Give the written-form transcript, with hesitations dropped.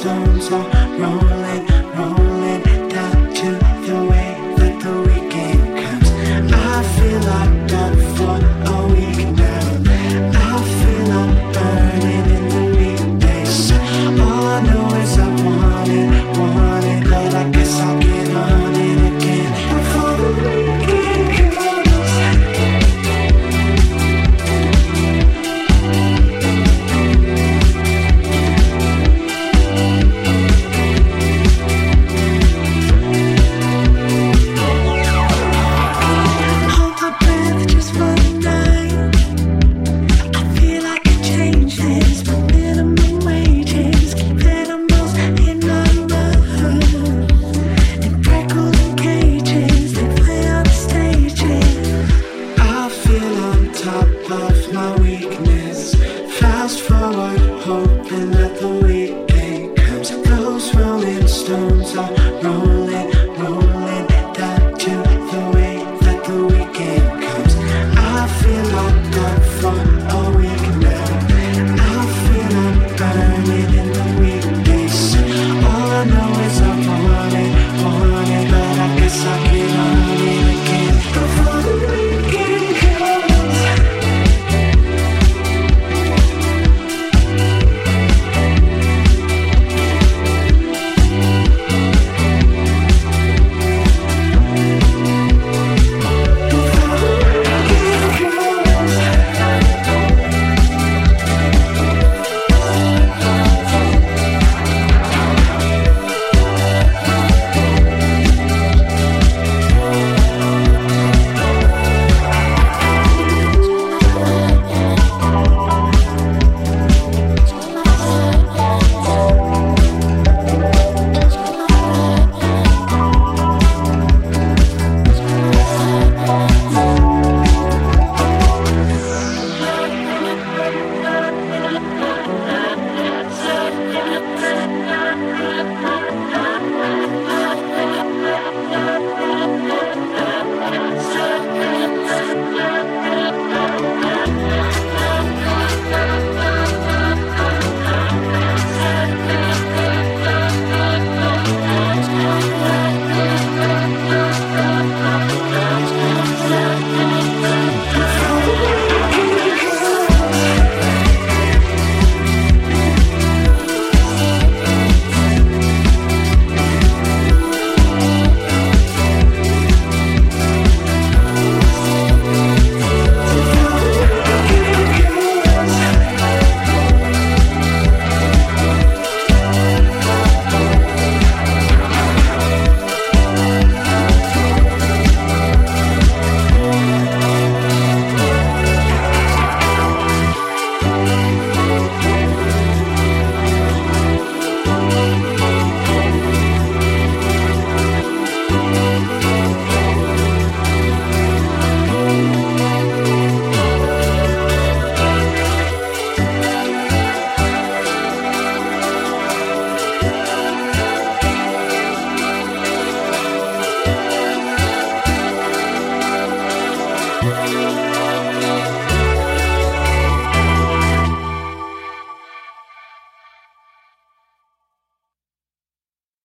stones are rolling, rolling down to the way that the weekend comes. I feel locked up for a week now. I feel I'm burning in the weekdays. All I know is I want it, but I guess I'll get on it again before the weekend comes.